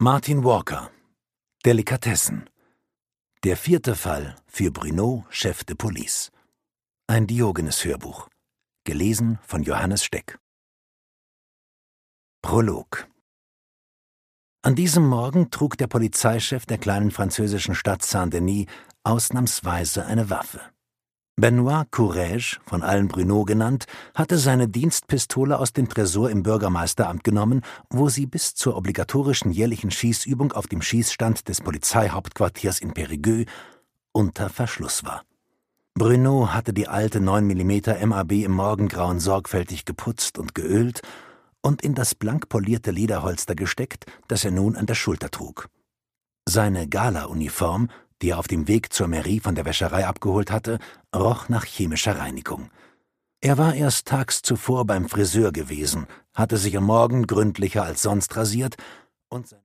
Martin Walker. Delikatessen. Der 4. Fall für Bruno, Chef de Police. Ein Diogenes-Hörbuch. Gelesen von Johannes Steck. Prolog. An diesem Morgen trug der Polizeichef der kleinen französischen Stadt Saint-Denis ausnahmsweise eine Waffe. Benoit Courrèges, von allen Bruno genannt, hatte seine Dienstpistole aus dem Tresor im Bürgermeisteramt genommen, wo sie bis zur obligatorischen jährlichen Schießübung auf dem Schießstand des Polizeihauptquartiers in Périgueux unter Verschluss war. Bruno hatte die alte 9 mm MAB im Morgengrauen sorgfältig geputzt und geölt und in das blank polierte Lederholster gesteckt, das er nun an der Schulter trug. Seine Gala-Uniform, die er auf dem Weg zur Mairie von der Wäscherei abgeholt hatte, roch nach chemischer Reinigung. Er war erst tags zuvor beim Friseur gewesen, hatte sich am Morgen gründlicher als sonst rasiert und